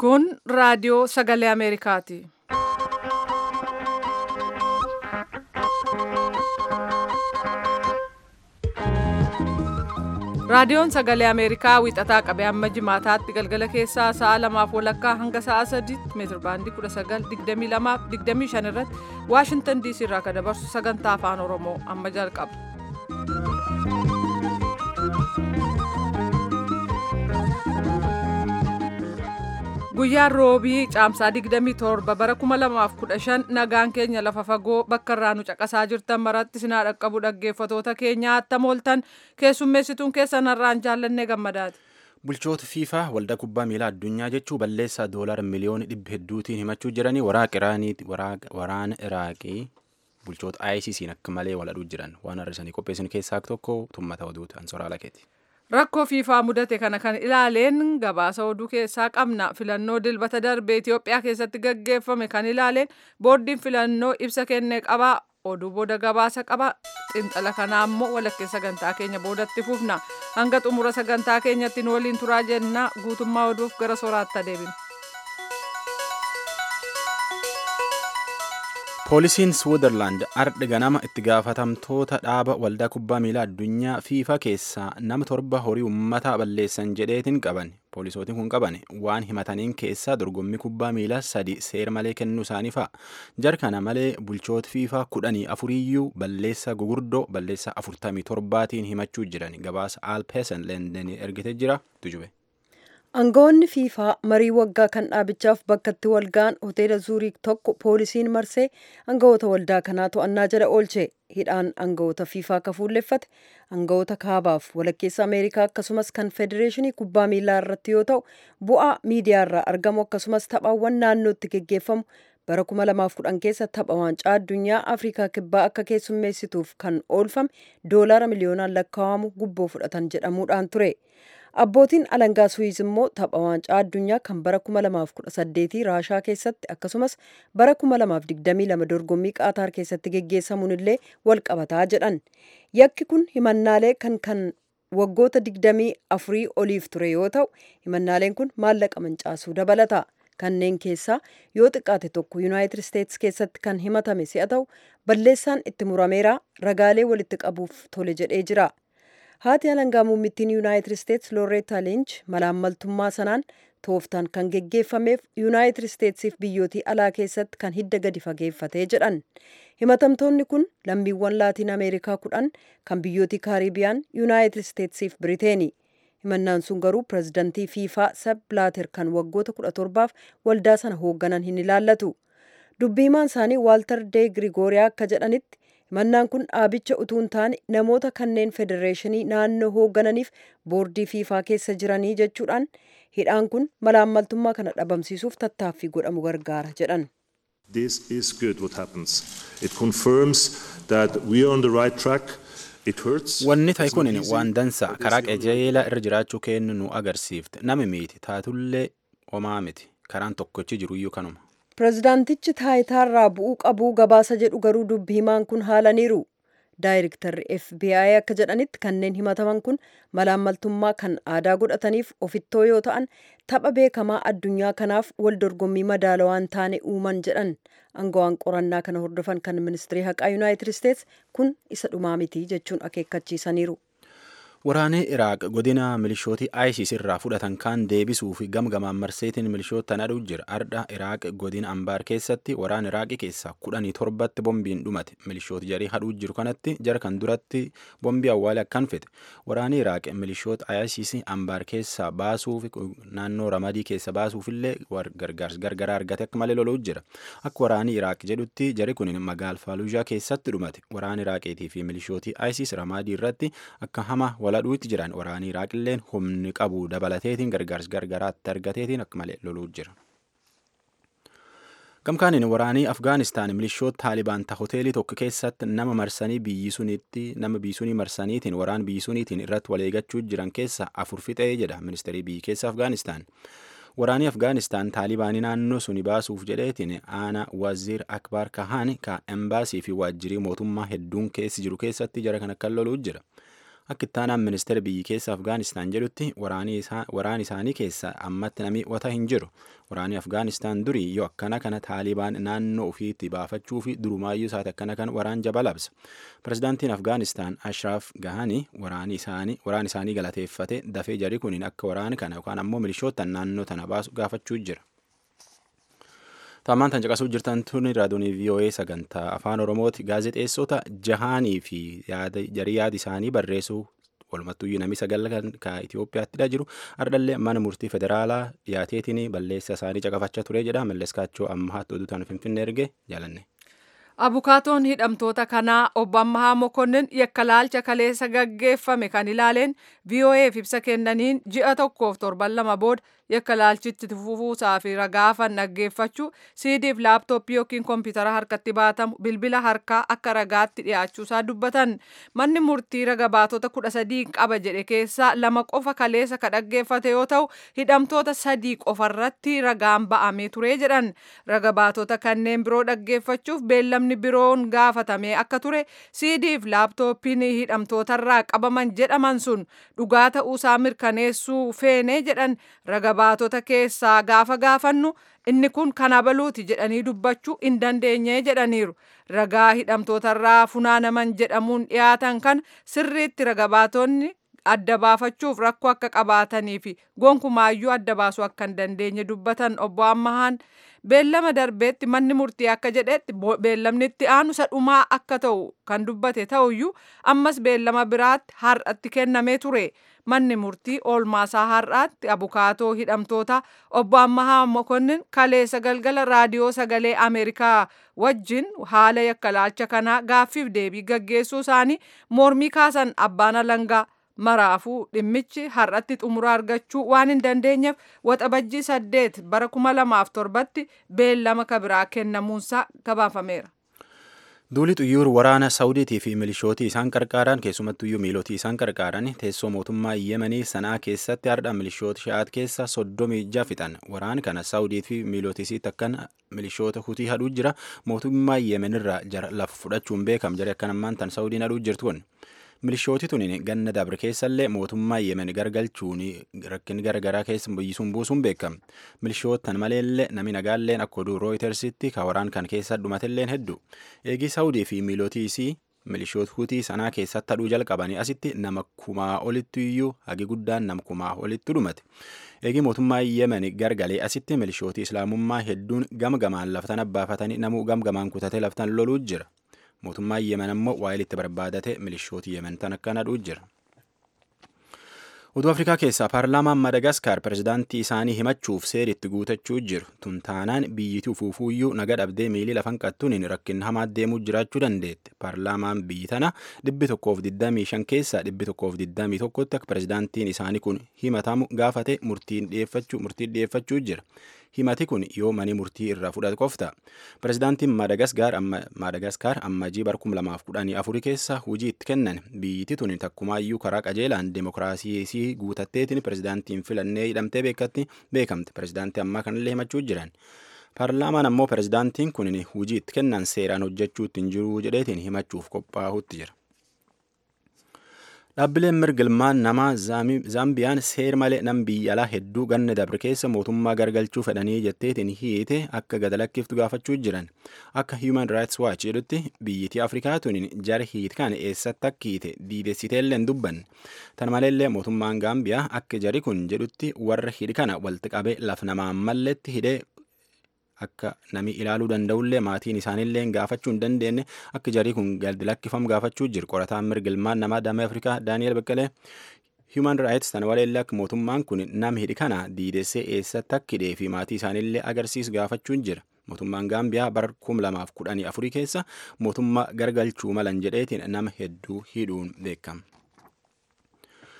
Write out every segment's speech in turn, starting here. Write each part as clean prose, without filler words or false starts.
Kun raadiyoo sagalee Ameerikaati. Raadiyoon sagalee Ameerikaa wixataa qabee hamma jimaataatti galgala keessaa sa'a 2:00 hanga sa'a 3:00 meetir baandii 19:22-25 irratti Waashingtan DC irraa kan dabarsu sagantaa afaan Oromoo amma jalqaba. Guyyaan roobii caamsaa 27 bara 2015 nagaan keenya lafa fagoo bakka irraa nu caqasaa jirtan maratti sinaa dhaqqabu dhaggeeffatoota keenya attam ooltan keessummeessituun keessan har'aan jaallannee gammadaati. Bulchoota FIFA waldaa kubbaa miilaa addunyaa jechuu balleessaa $1 miliyoona 700tiin himachuu jiranii waraana Iraaqii bulchoota ICC'n akka malee waladhuu jiran waan har'isanii qopheessan keessaa tokko tummata oduuti Ansoraa Lakeeti. Rakkoo FIFA mudate kana kan ilaaleen gabaasa oduu keessaa qabna. Filannoo dilbata darbe Itoophiyaa keessatti gaggeeffame kan ilaaleen boordiin filannoo ibsa kennee qaba. Oduu booda gabaasa qaba. Xinxala kanaa immoo walakkeessa sagantaa keenya boodatti fufna. Hanga xumura sagantaa keenyatti nu waliin turaa jenna. Guutummaa oduuf gara sooraatti adeemna. Poolisiin Switzerland ardhi ganama itti gaafatamtoota dhaaba waldaa kubbaa miilaa addunyaa FIFA keessaa nama 7 horii uummataa balleessan jedheetiin qaban. Poolisootiin kun qaban waan himataniin keessaa dorgommii kubbaa miilaa 3 seera malee kennuu isaanii fa'a. Jarkana malee bulchoota FIFA 14 balleessaa gugurdoo balleessaa 47tiin himachuu jiran. Gabaasa Alpeesen Leendenii ergitee jira tujube. Aangawoonni FIFA marii waggaa kan dhaabichaaf bakkatti walga'an hoteela Zuuriik tokko poolisiin marsee aangawoota waldaa kanaa to'annaa jala oolche. Hidhaan aangawoota FIFA akka fuulleffate aangawoota kaabaaf walakkeessa Ameerikaa akkasumas kan federeeshinii kubbaa miilaa irratti yoo ta'u bu'aa miidiyaa irraa argamu akkasumas taphaawwan naannootti geggeeffamu bara 2010 keessa tapha waancaa addunyaa Afrikaa kibbaa akka keessummeessituuf kan oolfame $1 miliyoonaan lakkaa'amu gubboo fudhatan jedhamuudhaan ture. Abbootiin alangaa Suwiis immoo tapha waancaa addunyaa kan bara 2018 Raashaa keessatti akkasumas bara 2022 dorgommii Qaataar keessatti geggeessamuun illee wal qabataa jedhan. Yakki kun himannaalee kan waggoota 24 oliif ture yoo ta'u himannaaleen kun maallaqa mancaasuu dabalata. Kanneen keessaa yoo xiqqaate tokko Yuunaayitid Isteetsi keessatti kan himatame si'a ta'u balleessaan itti murameera ragaalee walitti qabuuf tole jedhee jira. Haati alangaa muummittiin Yuunaayitid Isteetsi Loretta Lynch malaammaltummaa sanaan tooftaan kan geggeeffameef Yuunaayitid Isteetsiif biyyootii alaa keessatti kan hidda gadi fageeffatee jedhan. Himatamtoonni kun lammiiwwan Laatiin Ameerikaa 10 kan biyyootii Kaaribiyaan Yuunaayitid Isteetsiif Biriteeni. Himannaan sun garuu pirezidantii FIFA Sepp Blatter kan waggoota 17f waldaa sana hoogganan hin ilaallatu. Dubbiimaan isaanii Waaltar De Grigoriyaa akka jedhanitti himannaan kun dhaabicha utuu hin taane namoota kanneen federeeshinii naannoo hooggananiif boordii FIFA keessa jiranii jechuudhaan hidhaan kun malaammaltummaa kana dhabamsiisuuf tattaaffii godhamu gargaara jedhan. This is good what happens. It confirms that we are on the right track. Wanni ta'e kun waan dansaa karaa qajeelaa irra jiraachuu kennu nu agarsiifte nami miti taatullee homaa miti karaan tokkochi jiruyyuu kanuma. Pirezidaantichi taayitaarraa bu'uu qabuu gabaasa jedhu garuu dubbi himaan kun haalaniiru. Daayirektarri FBI akka jedhanitti kanneen himataman kun malaammaltummaa kan aadaa godhataniif ofittoo yoo ta'an tapha beekamaa addunyaa kanaaf wal dorgommii madaalawaa hin taane uuman jedhan. Aangawaan qorannaa kana hordofan kan ministirii haqaa Yuunaayitid Isteetsi kun isa dhumaa miti jechuun akeekkachiisaniiru. Waraanee Iraaq godina milishootii ISIS irraa fudhatan kaan deebisuu fi gamgamaan marseetiin milishoota nadhuu jira. Ardha Iraaq godina Ambaar keessatti waraan Iraaqii keessaa 17tti bombiin dhumate. Milishoota jarii hadhuu jiru kanatti jara kan duratti bombii awwaale akkan fete. Waraanee Iraaq milishoota ISIS Ambaar keessaa baasuuf naannoo Ramadii keessa baasuufillee gargaara argate akka malee loluu jira. Akka waraanii Iraaq jedhutti jari kun magaal Faaluujaa keessatti dhumate. Waraan Iraaqiitii fi milishootii ISIS Ramadii irratti akka hama waladhuutti jiran waraanii Iraaqilleen humni qabu dabalateetiin gargaaraatti argateetiin akka malee loluu jira. Gamkaaniin waraanii Afgaanistaan milishoota Taalibaan hoteelii tokko keessatti nama biyyisuunii marsaniitiin waraan biyyisuuniitiin irratti waleegachuu jiran keessa 4 fixee jedha ministeerii biyyi keessa Afgaanistaan. Waraanii Afgaanistaan Taalibaanii naannoo suni baasuuf jedheetiin Aana Waziir Akbar Kahaan ka embaasii fi waajjirii mootummaa hedduun keessi jiru keessatti jara kan akka loluu jira. Akka ittaanaan ministeera biyyi keessa Afgaanistaan jedhutti waraani isaanii keessa ammatti namni wata hin jiru. Waraanni Afgaanistaan durii yoo akkana kana Taalibaan naannoo ofiitti baafachuu fi durumaayyuu isaati akkana kana waraan jaba labsa. Pirezidaantiin Afgaanistaan Ashraaf Gahanii waraani isaanii galateeffate dafee jari kuniin akka waraana kana yookaan ammoo milishootaan naannoo tana baasu gaafachuu jira. Taamaan tan caqasuu jirtan tuni raadiyoonii VOA sagantaa afaan Oromooti. Gaazexeessota jahanii fi yaada isaanii barreessuu walumattuyyuu namni sagal kan Itoophiyaatti jiru ardallee mana murtii federaalaa dhiyaateetiin balleessa isaanii caqafachaa ture jedha. Malleskaachoo ammaatti oduutaan Finfinnee erge jaalanne. Abukaatoon hidhamtoota kanaa obbo Ammahaa Mokonnin yakkalaalcha kaleessa gaggeeffame kan ilaaleen VOA'f ibsa kennaniin ji'a 1-2 booda yakkalaalchitti fufuusaa fi ragaafan dhaggeeffachuu CD'f laaptooppii yookiin koompitara harkatti baatamu bilbila harkaa akka ragaatti dhiyaachuusaa dubbatan. Manni murtii raga baatota 13 qaba jedhe keessaa 2 qofa kaleessa ka dhaggeeffate yoo ta'u hidhamtoota 3 qofarratti ragaan ba'amee ture jedhan. Raga baatota kanneen biroo dhaggeeffachuuf beellamni biroon gaafatamee akka ture CD'f laaptooppiin hidhamtootarraa qabaman jedhaman sun dhugaa ta'uusaa mirkaneessuu feene jedhan. Raga baatota keessaa gaafa gaafannu inni kun kana baluuti jedhanii dubbachuu hin dandeenye jedhaniiru. Ragaa hidhamtootarraa funaanaman jedhamuun dhiyaatan kan sirriitti raga baatonni adda baafachuuf rakkoo akka qabaatanii fi gonkumaayyuu adda baasuu akka hin dandeenye dubbatan obbo Ammahaan beellama darbeetti manni murtii akka jedhetti beellamni itti aanu sadhumaa akka ta'u kan dubbate ta'uyyuu ammas beellama biraatti har'atti kennamee ture. Manni murtii oolmaasaa har'aatti abukaatoo hidhamtoota obbo Ammahaa Mokonnin kaleessa galgala raadiyoo sagalee Ameerikaa wajjin haala yakkalaalcha kanaa gaaffiif deebii gaggeessuu isaanii mormii kaasan abbaan alangaa maraafuu dhimmichi har'atti xumura argachuu waan hin dandeenyeef waxabajjii 8 bara 2007tti beellama kabiraa kennamuunsaa gabaafameera. Duuli xuyyoor waraana Saawudiitii fi milishootii isaan qarqaaran keessumattuyyuu miilootii isaan qarqaaran teessoo mootummaa Yemenii sanaa keessatti har'a milishoota Shi'aat keessa 36 fixan. Waraana kana Saawudii fi miilootiisiitti akkan milishoota Hutii hadhuu jira. Mootummaa Yemenirraa jara lafa fudhachuun beekam jara akkan ammaan tan Saawudiin hadhuu jirtu kun. Milishooti tuniin ganna dabre keessallee mootummaa Yemen gargalchuun rakkin garagaraa keessa biyyisuun buusuun beekama. Milishootan maleellee namni nagaalleen akka oduu Rooyitersitti ka waraan kan keessa dhumatelleen hedduu. Eegii Saawudii fi miilootiisii milishoota Hutii sanaa keessatti hadhuu jalqabanii asitti nama 1,000 olitti iyyuu hagi guddaan nama 1,000 olitti dhumate. Eegii mootummaa Yemen gargalee asitti milishootii Islaamummaa hedduun gamgamaan laftan abbaafatanii namuu gamgamaan kutatee laftan loluu jira. Mootummaa Yemen ammoo waa'ee itti barbaadate milishooti Yemen tan akkaan hadhuu jira. Oduu Afrikaa keessaa paarlaamaan Madagaskar pirezidaantii isaanii himachuuf seeritti guutachuu jiru. Tuntaanaan biyyittii ufuufuuyyuu naga dhabdee miilii lafan qattuun rakkin hamaa deemuu jiraachuu dandeette. Paarlaamaan biyyi tana 125 keessaa 121tti akka pirezidaantiin isaanii kun himatamu gaafate murtiin dhiyeeffachuu jira. Himati kun yoo mani murtii irraa fudhatu qofta. Pirezidaantiin Madagaskar ammajii bara 2014 keessa hujii itti kennan biyyittii tuni takkumaayyuu karaa qajeelaan demokiraasii guutatteetiin pirezidaantiin filannee hidhamtee beekamte. Pirezidaantii ammaa kanallee himachuu jiran. Paarlaamaan ammoo pirezidaantiin kun hujii itti kennan seeraan hojjechuutti hin jiru jedheetiin himachuuf qophaa'utti jira. Dhaabbileen mirgilmaan namaa Zaambiyaan seer malee nam biyya alaa hedduu ganna dabre keessa mootummaa gargalchuu fedhanii jetteetiin hiite akka gad lakkiftu gaafachuu jiran. Akka Human Rights Watch jedhutti biyyittii Afrikaa tuniin jara hiite kan eessatti akka hiite diidessiteellee hin dubbanne. Tan maleellee mootummaan Gaambiyaa akka jari kun jedhutti warra hidhi kana walitti qabee laf namaan malletti hidhee akka nami ilaaluu danda'ullee maatiin isaaniillee gaafachuu hin dandeenye akka jarii kun gad lakkifamu gaafachuu jiru. Qorataan mirgilmaan namaa damee Afrikaa Daani'el Beqqelee Human Rights tan waleellee akka mootummaan kun nam hidhi kana diidessee eessatti akka hidhee fi maatii isaaniillee agarsiisu gaafachuu jira. Mootummaan Gaambiyaa bara 2014 keessa mootummaa gargalchuu malan jedheetiin nama hedduu hidhuun beekama.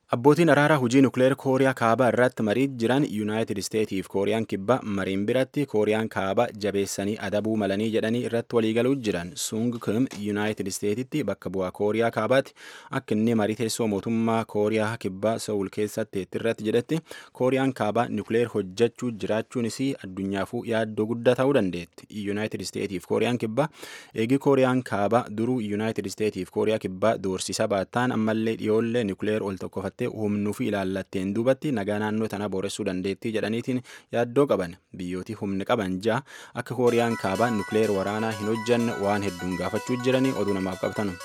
Abbootiin araaraa hojii nukleer Kooriyaa kaabaa irratti marii jiran Yuunaayitid Isteetiif Kooriyaan kibbaa mariin biratti Kooriyaan kaabaa jabeessanii adabuu malanii jedhanii irratti waliigaluu jiran. Sung Kim Yuunaayitid Isteetitti bakka bu'aa Kooriyaa kaabaatti akka inni marii teessoo mootummaa Kooriyaa kibbaa Sewul keessatti irratti jedhetti Kooriyaan kaabaa nukleer hojjechuu jiraachuunis addunyaafuu yaaddoo guddaa ta'uu dandeetti. Yuunaayitid Isteetiif Kooriyaan kibbaa eegi Kooriyaan kaabaa duruu Yuunaayitid Isteetiif Kooriyaa kibbaa doorsisa baattaan ammallee dhiyoollee nukleer ol tokko humnuu fi ilaallatteen duubatti nagaa naannoo tana booressuu dandeettii jedhaniitiin yaaddoo qaban. Biyyooti humni qaban ja'a akka Kooriyaan kaabaa nukleer waraanaa hin hojjanne waan hedduun gaafachuu jiranii oduu namaaf qabatan.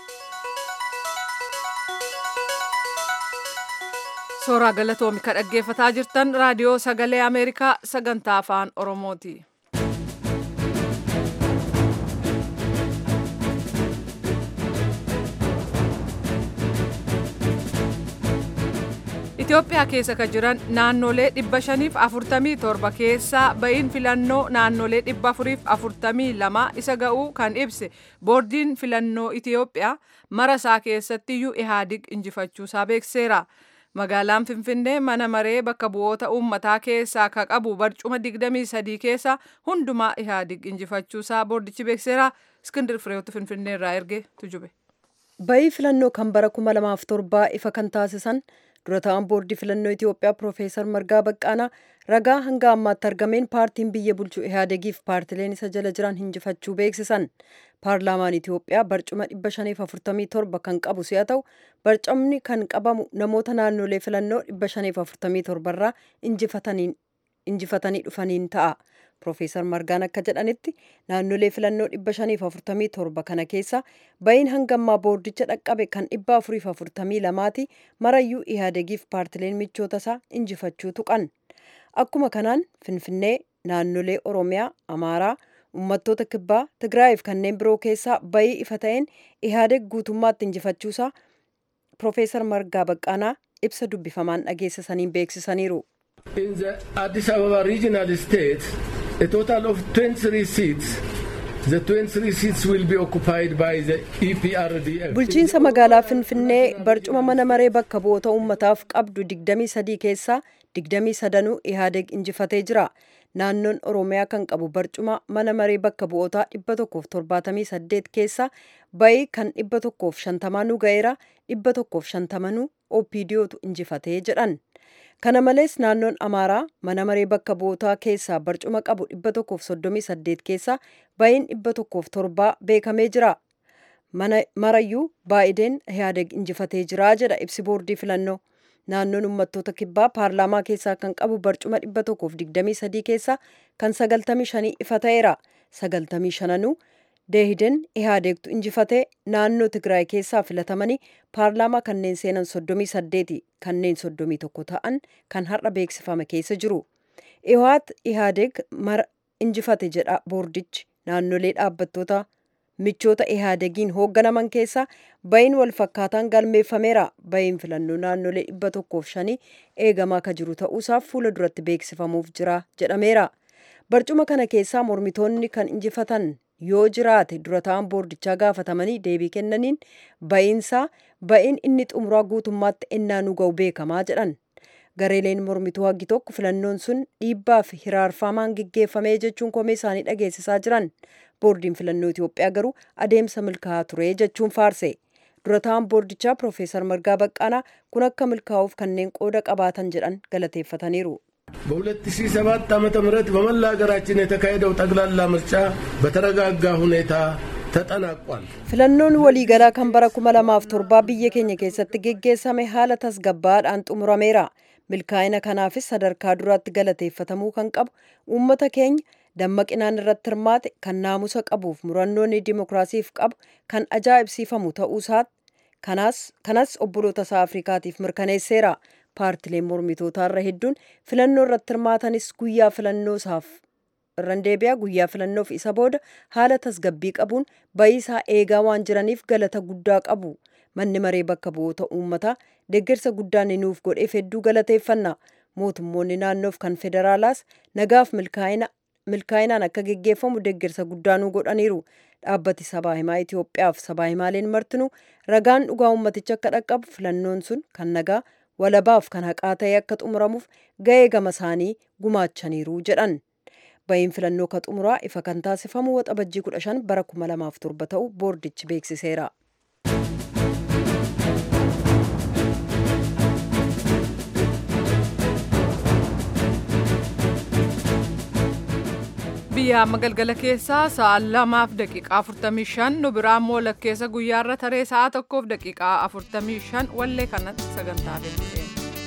Sooraa galatoomi ka dhaggeeffataa jirtan raadiyoo sagalee Ameerikaa sagantaa afaan Oromooti. Itoophiyaa keessa ka jiran naannolee 547 keessaa ba'iin filannoo naannolee 442 isa ga'uu kan ibse boordiin filannoo Itoophiyaa mara isaa keessattiyyuu Ihaadig injifachuusaa beekseera. Magaalaan Finfinnee mana maree bakka bu'oota uummataa keessaa ka qabu barcuma 23 keessa hundumaa Ihaadig injifachuusaa boordichi beekseera. Iskindir Fireewotu Finfinnee irraa erge tujube. Ba'ii filannoo kan bara 2007 ifa kan taasisan dura ta'an boordii filannoo Itoophiyaa Profeesar Margaa Baqqaanaa ragaa hanga ammaatti argameen paartiin biyya bulchu Ihaadegiif paartileen isa jala jiran injifachuu beeksisan. Paarlaamaan Itoophiyaa barcuma 547 kan qabu si'a ta'u barcumni kan qabamu namoota naannolee filannoo 547 irraa injifatanii dhufaniin ta'a. Profeesar Margaan akka jedhanitti naannolee filannoo 547 kana keessa ba'iin hangammaa boordicha dhaqqabe kan 442ti marayyuu Ihaadegiif paartileen michoota isaa injifachuu tuqan. Akkuma kanaan Finfinnee, naannolee Oromiyaa, Amaaraa, uummattoota kibbaa, Tigraayiif kanneen biroo keessaa ba'ii ifa ta'een Ihaadeg guutummaatti injifachuusaa Profeesar Margaa Baqqaanaa ibsa dubbifamaan dhageessisaniin beeksisaniiru. In the Addis Ababa regional state, a total of 23 seats. The 23 seats will be occupied by the EPRDF. Bulchiinsa magaalaa Finfinnee barcuma mana maree bakka bu'oota uummataaf qabdu 23 keessaa 23 Ihaadeg injifatee jira. Naannoon Oromiyaa kan qabu barcuma mana maree bakka bu'ootaa 178 keessaa ba'ii kan 150 nu ga'eera 150 OPDOtu injifatee jedhan. Kana malees naannoon Amaaraa mana maree bakka bu'ootaa keessaa barcuma qabu 138 keessaa ba'iin 107 beekamee jira. Marayyuu baay'een Ihaadeg injifatee jira jedha ibsi boordii filannoo. Naannoon uummattoota kibbaa paarlaamaa keessaa kan qabu barcuma 123 keessaa kan 95 ifa ta'eera. 95 Deehiden Ihaadegtu injifatee naannoo Tigraay keessaa filatamanii paarlaamaa kanneen seenan 38 kanneen 31 ta'an kan har'a beeksifame keessa jiru. Ihaadeg injifate jedha boordichi naannolee dhaabbattoota michoota Ihaadegiin hoogganaman keessaa ba'iin wal fakkaataan galmeeffameera. Ba'iin filannoo naannolee 105 eegamaa ka jiru ta'uusaaf fuula duratti beeksifamuuf jira jedhameera. Barcuma kana keessaa mormitoonni kan injifatan yoo jiraate dura ta'an boordichaa gaafatamanii deebii kennaniin ba'iin inni xumuraa guutummaatti ennaa nu ga'u beekamaa jedhan. Gareeleen mormituu haggi tokko filannoon sun dhiibbaa fi hiraarfamaan gaggeeffamee jechuun komee isaanii dhageessisaa jiran. Boordiin filannoo Itoophiyaa garuu adeemsa milkaa'aa ture jechuun faarse. Dura ta'an boordichaa Profeesar Margaa Baqqaanaa kun akka milkaa'uuf kanneen qooda qabaatan jedhan galateeffataniiru. በ2007 ዓመተ ምህረት በመላ ሀገራችን የተካሄደው ጠቅላላ ምርጫ በተረጋጋ ሁኔታ ተጠናቋል። Filannoon waliigalaa kan bara 2007 biyya keenya keessatti geggeessame haala tasgabbaadhaan xumurameera. Milkaa'ina kanaafis sadarkaa duraatti galateeffatamuu kan qabu uummata keenya dammaqinaan irratti hirmaate kan naamusa qabuuf murannoon dimokiraasiif qabu kan ajaa'ibsiifamu ta'uusaati. Kanas obboloota isaa Afrikaatiif mirkaneesseera. Paartileen mormitootaa irra hedduun filannoo irratti hirmaatanis guyyaa filannoof isa booda haala tasgabbii qabuun ba'ii isaa eegaa waan jiraniif galata guddaa qabu. Manni maree bakka bu'oota uummataa deeggarsa guddaan nuuf godheef hedduu galateeffanna. Mootummoonni naannoof kan federaalaas nagaaf milkaa'inaan akka geggeeffamu deeggarsa guddaa nu godhaniiru. Dhaabbati sabaa himaa Itoophiyaaf sabaa himaaleen martinuu ragaan dhugaa uummaticha akka dhaqqabu filannoon sun kan nagaa walabaaf kan haqaa ta'e akka xumuramuuf ga'ee gama isaanii gumaachaniiru jedhan. Bahiin filannoo ka xumuraa ifa kan taasifamu waxabajjii 15 bara 2007 ta'u boordichi beeksiseera. biyya amma galgala keessaa sa'a 2:45 nu biraan immoo lakkeessa guyyaarra taree sa'a 1:45 wallee kanatti sagantaa beeksise.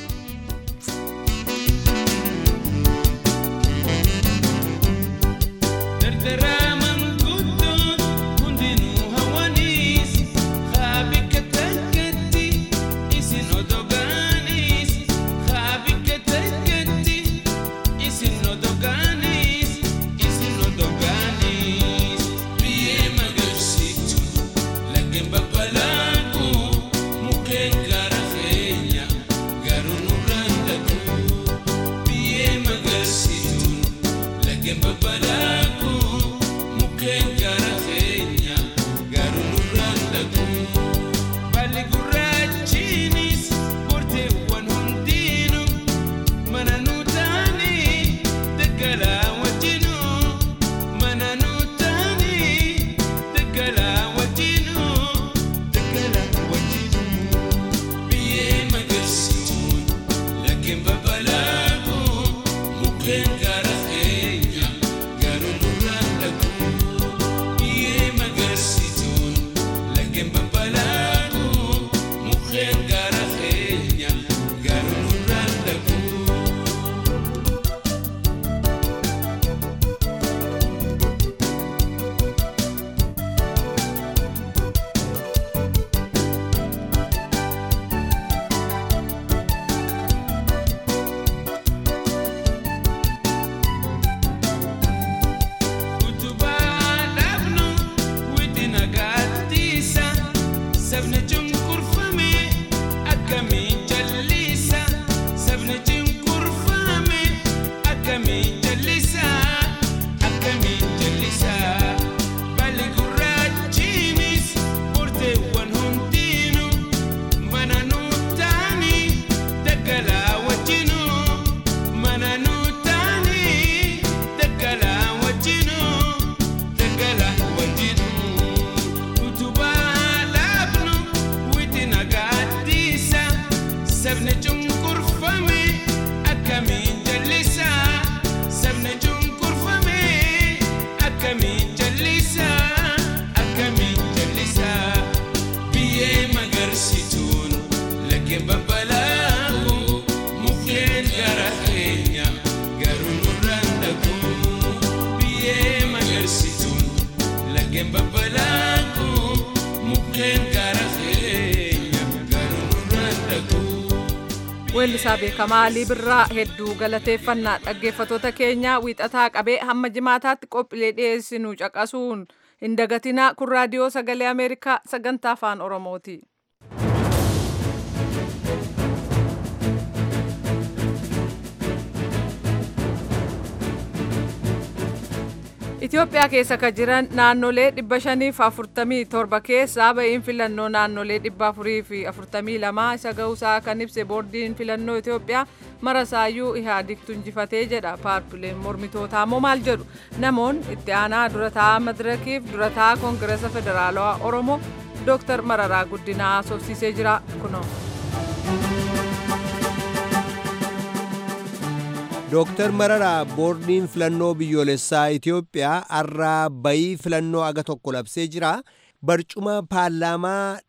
Weellisaa beekamaa Alii Birraa hedduu galateeffannaa. Dhaggeeffattoota keenya wiixataa qabee hamma jimaataatti qophiilee dhiyeessinu caqasuun hin dagatinaa. Kun raadiyoo sagalee Ameerikaa sagantaa afaan Oromooti. Itoophiyaa keessa kan jiran naannolee 547 keessaa bahiin filannoo naannolee 442 isa ga'uusaa kan ibse boordiin filannoo Itoophiyaa marasaayyuu ihaadigtu injifatee jedha. Paartileen mormitootaa immoo maal jedhu? Namoonni itti aanaa durataa madirakiif durataa koongireesa federaalawaa Oromoo Dr. Mararaa Guddinaa haasofsiisee jira. Kunoo. Dooktar Mararaa boordiin filannoo biyyoolessaa Itoophiyaa har'aa bayii filannoo aga tokko labsee jira. Barcuma paarlaamaa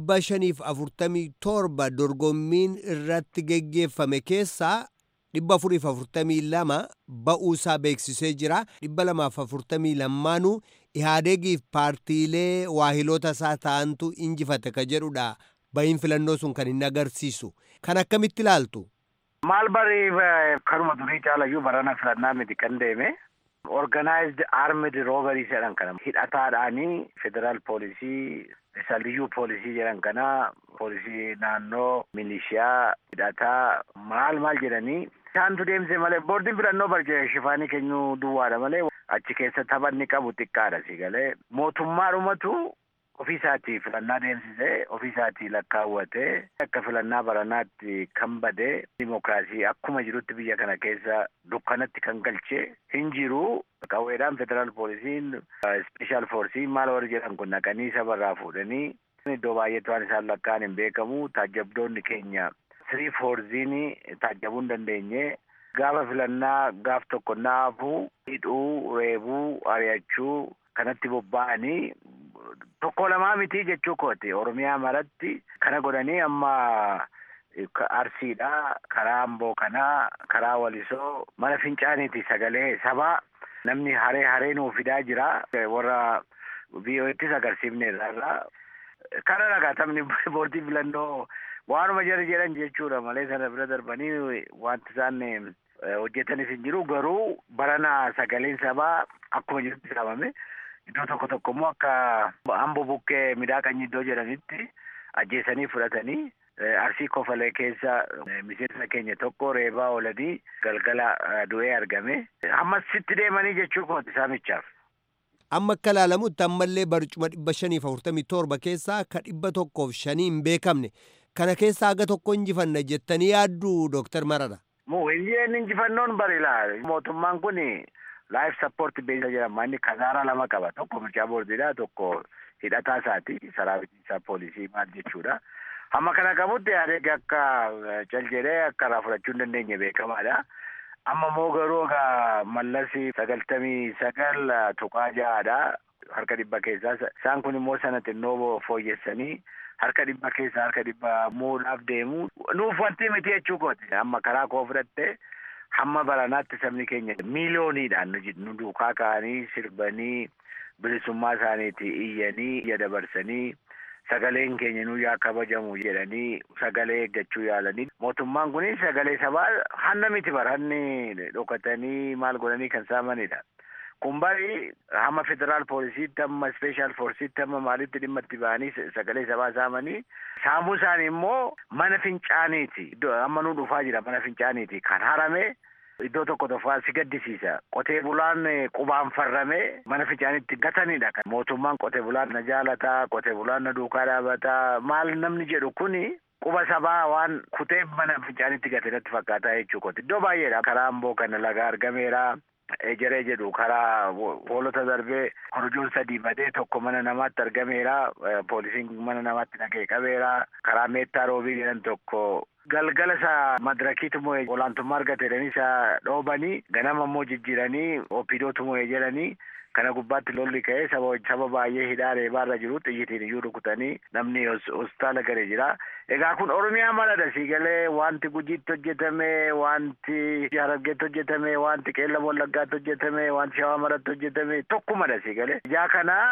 547 dorgommiin irratti geggeeffame keessaa 442 ba'uusaa beeksisee jira. 242 Ihaadegiif paartiilee waahiloota isaa ta'antu injifate ka jedhudha. Bayiin filannoo sun kan hin agarsiisu. Kan akkamitti ilaaltu? Maal bariif kanuma durii caalayyuu barana filannaa miti kan deeme organized armed robbery jedhan kana hidhataadhaanii federal poolisii isa liyyuu poolisii jedhan kana poolisii naannoo milishiyaa hidhataa maal jedhanii isaantu deemse malee boordiin filannoo barjaa shifaanii kennuu duwwaadha malee achi keessa taphanni qabu xiqqaadha si galee mootummaadhumatu ofiisaatii filannaa deemsisee ofiisaatii lakkaawwatee akka filannaa baranaatti kan badee dimokiraasii akkuma jirutti biyya kana keessa dukkanatti kan galchee hin jiru. Qawweedhaan federaal poolisiin ispeeshaal foorsiin maal warri jedhan kun naqanii sabarraa fuudhanii iddoo baay'eetti waan isaan lakkaan hin beekamu. Taajjabdoonni keenya 3-4 taajjabuu hin dandeenye. Gaafa filannaa gaaf tokko naafuu hidhuu reebuu ari'achuu kanatti bobba'anii tokko lamaa miti jechuu kooti. Oromiyaa maratti kana godhanii amma Arsiidhaa, karaa Amboo kanaa, karaa Walisoo mana fincaaniiti sagalee sabaa namni haree nuu fidaa jira. Warra VOA'ttis agarsiifne irraa kana ragaatamni boordii filannoo waanuma jara jedhan jechuudha malee sana bira darbanii wanti isaan hojjetanis hin jiru. Garuu barana sagaleen sabaa akkuma jirutti saamame iddoo tokko immoo akka Amboo bukkee Midaaqanyi iddoo jedhanitti ajjeesanii fudhatanii Arsii Kofalee keessa miseensa keenya tokko reebaa oolanii galgala du'ee argame. Ammas sitti deemanii jechuu kooti saamichaaf. Amma akka ilaalamutti ammallee barcuma 547 keessaa ka 105 hin beekamne. Kana keessaa haga tokko injifanna jettanii yaaddu Dr. Marara? Hin injifannoon barilaa. Mootummaan kun life support beesa jedhama. Inni kasaara lama qaba. Tokko mircaa boordiidha, tokko hidhataa isaati. Saraabitiinsaa poolisii maal jechuudha. Amma kana qabutti yaadee akka cal jedhee akka irraa fudhachuu hin dandeenye beekamaadha. Amma immoo garuu Mallasii 99 tuqaa ja'aadha. Harka 100 keessaa. Isaan kun immoo sana xinnoo fooyyessanii harka 100 keessaa harka 100 muudhaaf deemu. Nuuf wanti miti jechuu kooti. Amma karaa koo fudhatte hamma baranaatti sabni keenya miiliyooniidhaan nu duukaa ka'anii sirbanii bilisummaa isaaniitti iyyanii iyya dabarsanii sagaleen keenya nuyyaa kabajamu jedhanii sagalee eeggachuu yaalanii. Mootummaan kun sagalee sabaa hanna miti baranni dhokatanii maal godhanii kan saamanidha. Kun bari hamma federaal poolisiitti amma ispeeshaal foorsiitti amma maalitti dhimma itti ba'anii sagalee sabaa saamanii saamuu isaanii immoo mana fincaaniiti. Amma nu dhufaa jira mana fincaaniiti kan harame. Iddoo tokko si gaddisiisa. Qotee bulaan qubaan farrame mana fincaanitti gatanidha. Mootummaan qotee bulaan na jaalataa, qotee bulaan na duukaa dhaabataa maal namni jedhu kuni quba sabaa waan kutee mana fincaanitti gateetti fakkaataa jechuudha. Iddoo baay'eedha. Karaa Amboo kana laga argameera. Ejeree jedhu karaa hoolota darbee korojoon 3 badee tokko mana namaatti argameera. Poolisiin mana namaatti dhaqee qabeera. Karaa Meettaa Roobii jedhan tokko galgala isaa madirakiitu moo'ee olaantummaa argateedhanii isaa dhoobanii ganama immoo jijjiiranii opiidootu moo'ee jedhanii kana gubbaatti lolli ka'ee saba baay'ee hidhaa reebaarra jiru xiyyitiin iyyuu rukutanii namni hospitaala galee jira. Egaa kun Oromiyaa maladha siigalee wanti Gujiitti hojjetame, wanti Harargeetti hojjetame, wanti Qeellam Wallaggaatti hojjetame, wanti Shawaa Maratti hojjetame tokkumadha siigalee. Ijaa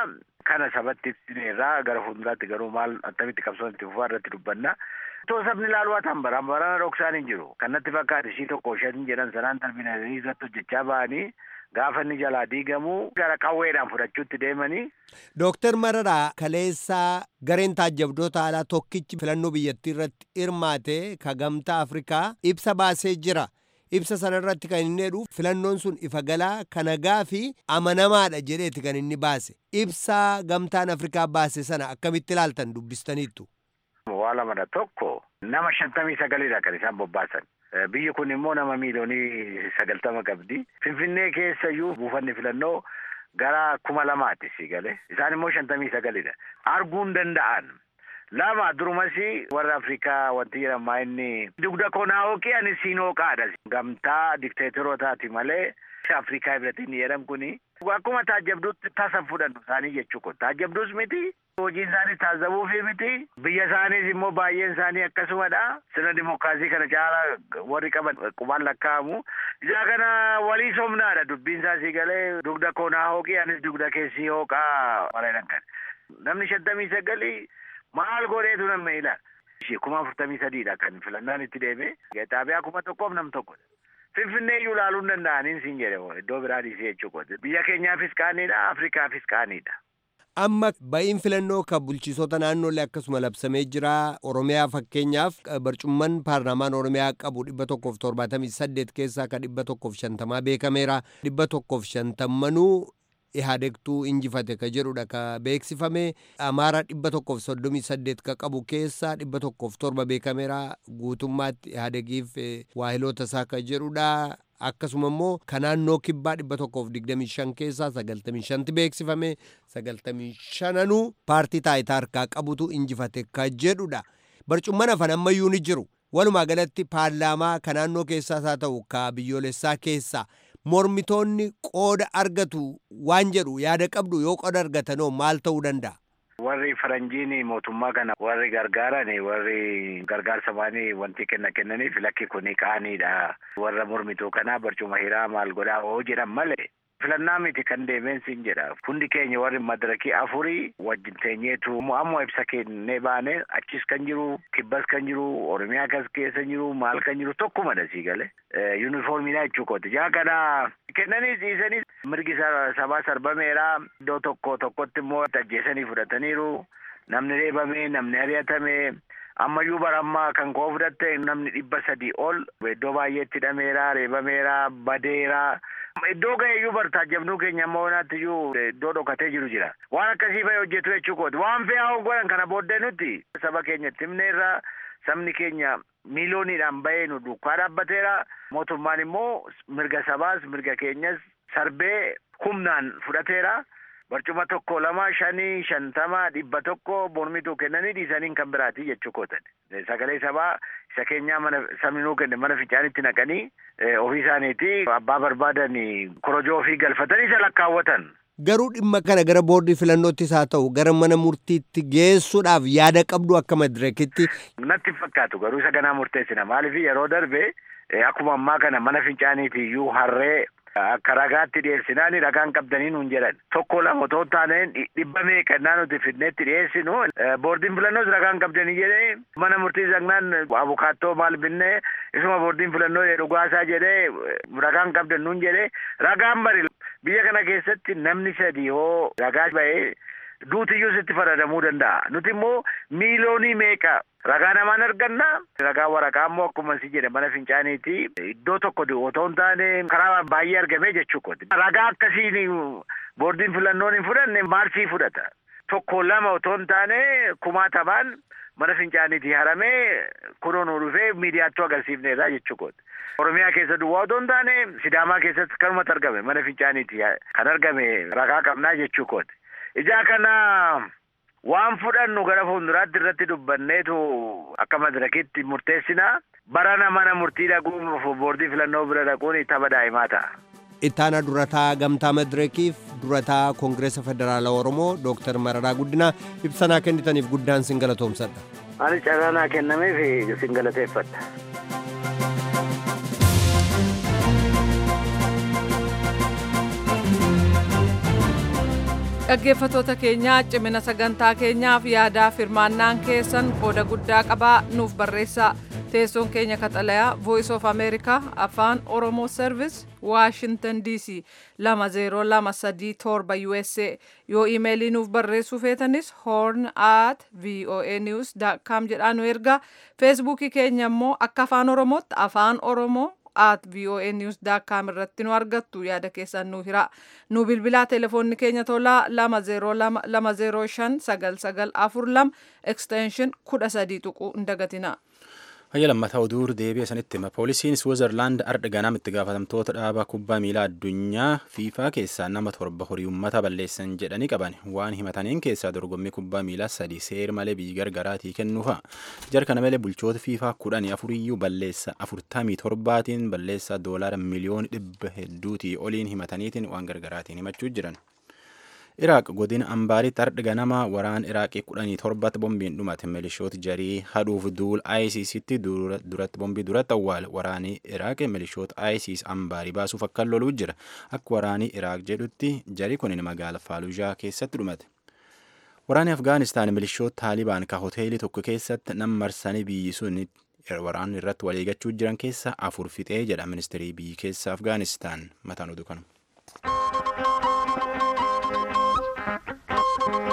kana sabatti ibsineerraa gara fuulduraatti garuu maal attamitti qabsoon itti fufaa irratti dubbanna. Too sabni ilaaluu tan barana dhoksaan hin jiru. Kanatti fakkaate ishii tokko shan jedhan sanaan darbinanii irratti hojjechaa ba'anii gaafa inni jalaa diigamu gara qawweedhaan fudhachuutti deemanii. Dooktar Mararaa kaleessaa gareen taajjabdoota alaa tokkichi filannoo biyyattii irratti hirmaate ka gamtaa Afrikaa ibsa baasee jira. Ibsa sana irratti kan inni jedhu filannoon sun ifa galaa kan nagaa fi amanamaadha jedheeti kan inni baase. Ibsa gamtaan Afrikaa baase sana akkamitti ilaaltan dubbistaniittu? Waa lamadha. Tokko nama 59dha kan isaan bobbaasan. Biyyi kun immoo nama miiliyoonii 90 qabdi. Finfinnee keessayyuu buufanni filannoo gara 2,000 siigalee. Isaan immoo 59dha. Arguu hin danda'an. Lama durumasi warra Afrikaa wanti jedhamaa inni dugda konaa hooqee ani siin hooqaadha. Gamtaa dikteetorotaati malee Afrikaa biratti inni jedhamu kuni akkuma taajjabduutti tasa fudhannu isaanii jechuudha. Taajjabduus miti. Hojii isaanii taasisamuufi miti. Biyya isaaniis immoo baay'een isaanii akkasumadha. Sirna dimookiraasii kana caala warri qaban qubaan lakkaa'amu. Isaa kana walii somnaadha. Dubbiin isaa siigalee dugda konaa hooqee anis dugda keessii hooqaa bareedan kan. Namni 59 maal godheetu namni ilaala. 43dha kan filannaan itti deeme. Xaabiyaa 1,000 nam tokkodha. Finfinnee iyyuu ilaaluu hin danda'aniin siin jedhe iddoo biraa dhiisee jechuudha. Biyya keenyaafis qaaniidha, Afrikaafis qaaniidha. Amma ba'iin filannoo kan bulchiisota naannoolee akkasuma labsamee jira. Oromiyaa fakkeenyaaf barcumman paarlaamaan Oromiyaa qabu 178 keessaa kan 150 beekameera. 150 Ihadegtuu injifate ka jedhudha ka beeksifame. Amaaraa 138 ka qabu keessaa 107 beekameera. Guutummaatti Ihadegiif waahiloota isaa ka jedhudha. Akkasuma immoo kan naannoo kibbaa 125 keessaa 95 beeksifame. 95 paartii taayitaa harkaa qabutu injifate ka jedhudha. Barcumman hafan ammayyuu ni jiru. Walumaa galatti paarlaamaa kan naannoo keessaas haa ta'u ka biyyoolessaa keessaa mormitoonni qooda argatu waan jedhu yaada qabdu yoo qooda argatanoo maal ta'uu danda'a? Warri faranjiin mootummaa kana warri gargaaran warri gargaarsa baanii wanti kennaniif lakki kuni qaaniidha. Warra mormituu kanaa barcuma hiraa maal godhaa hoo jedhan malee filannaa miti kan deemeen siin jedha. Hundi keenya warri madarakii afurii wajjin teenyeetu ammoo ibsa kennee baane achis kan jiru, kibbas kan jiru, Oromiyaa kas keessa jiru, maal kan jiru tokkumadha sii gale. Yuunifoormiidha jechuu kooti. Jaa kana kennanii dhiisanii mirgi sabaa sarbameera. Iddoo tokkotti immoo ajjeesanii fudhataniiru. Namni reebame, namni ari'atame. Ammayyuu barammaa kan koo fudhatte namni 300 ol iddoo baay'eetti hidhameera, reebameera, badeera. Iddoo ga'eeyyuu bartaajabnuu keenya ammoo naattiyyuu iddoo dhokatee jiru jira. Waan akkasii fa'i hojjetu jechuu kooti. Waan fe'aa godhan kana booddee nuti saba keenyatti himneerra. Sabni keenya miiliyooniidhaan bahee nu duukaa dhaabbateera. Mootummaan immoo mirga sabaas mirga keenyas sarbee humnaan fudhateera. Barcuma 1, 2, 5, 50, 100 mormituu kennanii dhiisaniin kan biraati jechuu kootan. Sagalee sabaa isa keenyaa mana sabni nuu kenne mana fincaanitti naqanii ofii isaaniiti abbaa barbaadan korojoo ofii galfatanii isa lakkaawwatan. Garuu dhimma kana gara boordii filannoottis haa ta'u gara mana murtiitti geessuudhaaf yaada qabdu akka madireekitti. Natti fakkaatu garuu isa kanaa murteessina. Maaliif yeroo darbe akkuma ammaa kana mana fincaaniiti iyyuu harree akka ragaatti dhiyeessinaan ragaan qabdanii nuun jedhan. 1, 2 otoo taaneen 100 kennaa nuti fidneetti dhiyeessinu boordiin filannoos ragaan qabdanii jedhee mana murtii zagnaan abukaattoo maal binnee isuma boordiin filannoo dhugaasaa jedhee ragaan qabdan nuun jedhee ragaan bari biyya kana keessatti namni 3 yoo ragaa ba'ee duutiyyuu sitti faradamuu danda'a. Nuti immoo miiliyoonii meeqa ragaa namaan arganna. Ragaa waraqaa immoo akkuma si jedhe mana fincaaniiti iddoo tokko otoo hin taane karaa baay'ee argamee jechuu kooti. Ragaa akkasiin boordiin filannoon hin fudhanne maalsii fudhata? 1, 2 otoo hin taane 10,000 mana fincaaniiti haramee kunoo nu dhufee miidiyaatti agarsiifneerra jechuu kooti. Oromiyaa keessa duwwaa otoo hin taane Sidaamaa keessatti kanumatti argame mana fincaaniiti kan argame ragaa qabnaa jechuu kooti. Ijaa kana waan fudhannu gara fuulduraatti irratti dubbanneetu akka madirakitti murteessina. Barana mana murtii dhaquun boordii filannoo bira dhaquun tapha daa'imaa ta'a. Ittaana durataa gamtaa madireekiif durataa koongireesa federaalaa Oromoo Dr. Mararaa Guddinaa ibsanaa kennitaniif guddaan sin galatoomsadha. Ani carraa kennameef sin galateeffadha. Dhaggeeffattoota keenyaa cimina sagantaa keenyaaf yaadaaf hirmaannaan keessan qooda guddaa qabaa nuuf barreessaa. Teessoon keenya kaxalayaa Voice of America afaan Oromoo Service Washington DC 20237 USA yoo iimeelii nuuf barreessuu feetanis horn@voanews.com jedhaa nu ergaa. Feesbuukii keenya immoo akka afaan Oromootti afaan Oromoo @voanews.com irratti nu argattu. Yaada keessan nu hira. Nu bilbilaa telefoonni keenya tolaa 202-205-9942 extension 13 tuquu hin dagatina. Hayya lammataa oduu deebi'e sanitti hima. Poolisiin Switzerland ardha ganam itti gaafatamtoota dhaaba kubbaa miilaa addunyaa FIFA keessaa nama 7 horii uummata balleessan jedhanii qaban. Waan himataniin keessaa dorgommii kubbaa miilaa 3 seer malee biyyi gargaraatii kennuufa. Jar kana malee bulchoota FIFA 14 iyyuu balleessa 47tiin balleessa $1 miliyoona 100 oliin himataniitiin waan gargaraatiin himachuu jiran. Iraaq godina Ambaaritti ardha ganama waraan Iraaqii 17 bombiin dhumate. Milishoota jarii hadhuuf duul ISIS'tti duratti bombii duratti awwaal waraanii Iraaq milishoota ISIS Ambaarii baasuuf akka loluu jira. Akka waraanii Iraaq jedhutti jarii kun magaala Faalujaa keessatti dhumate. Waraanni Afgaanistaan milishoota Taalibaan ka hoteelii tokko keessatti nama marsanii biyyi sun waraan irratti waliigachuu jiran keessa 4 fixee jedha ministeerii biyyi keessa Afgaanistaan. Mataan oduu kanuma.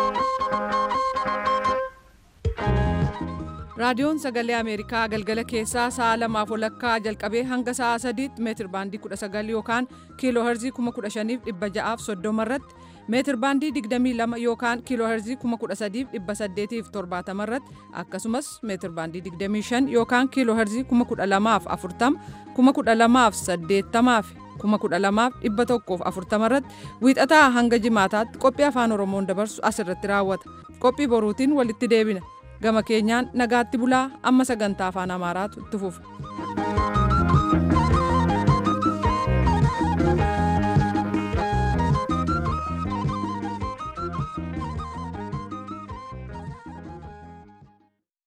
raadiyoon sagalee ameerikaa galgala keessaa sa'a 2:00 jalqabee hanga sa'a 3tti meetir baandii 19 yookaan kiiloo herzii 15,630 irratti meetir baandii 22 yookaan kiiloo herzii 13,870 irratti akkasumas meetir baandii 25 yookaan kiiloo herzii 12,040 12,080 12,140 irratti wiixataa hanga jimaataatti qophii afaan oromoon dabarsu asirratti raawwata. Qophii boruutiin walitti deebina. Gama keenyaan nagaatti bulaa amma sagantaa afaan amaaraatu itti fufa.